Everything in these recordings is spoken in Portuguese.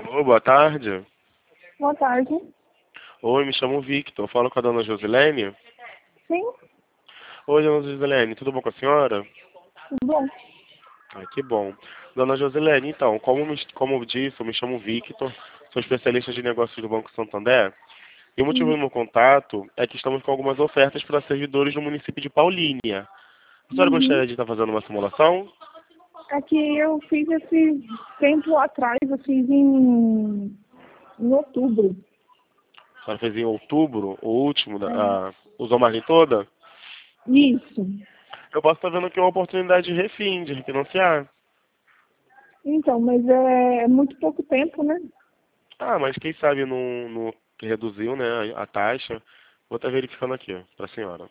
Alô, boa tarde. Boa tarde. Oi, me chamo Victor. Falo com a dona Josilene. Sim, Oi, dona Josilene, tudo bom com a senhora? tudo bom. Ai, que bom. Dona Josilene, então, como eu disse, eu me chamo Victor, sou especialista de negócios do Banco Santander. E o motivo Hum. do meu contato é que estamos com algumas ofertas para servidores no município de Paulínia. A senhora Uhum. gostaria de estar fazendo uma simulação? É que eu fiz esse tempo atrás, eu fiz em outubro. A senhora fez em outubro, o último, É. usou a margem toda? Isso. Eu posso estar vendo aqui uma oportunidade de refim, de refinanciar. Então, mas é muito pouco tempo, né? Ah, mas quem sabe não que reduziu, né, a taxa. Vou estar verificando aqui, para a senhora.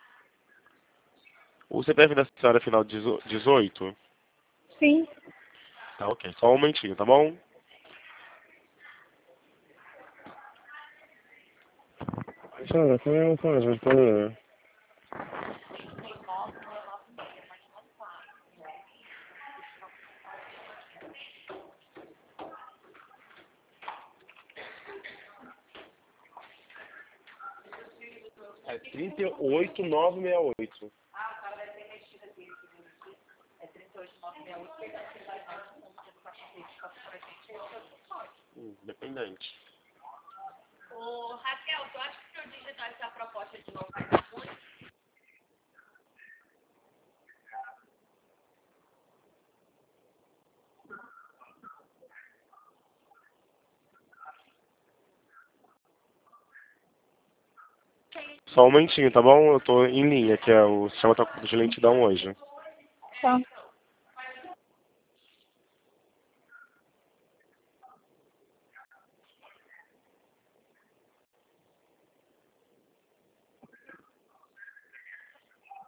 O CPF da senhora é final 18? Sim. Tá, ok. Só um momentinho, tá bom? Senhora, qual é a mensagem? Por 38968. Dependente. Ô, Raquel, tu acha que se eu digitar essa proposta de novo vai dar ruim? Só um momentinho, tá bom? Eu tô em linha, que é o sistema tá de lentidão hoje. Tá.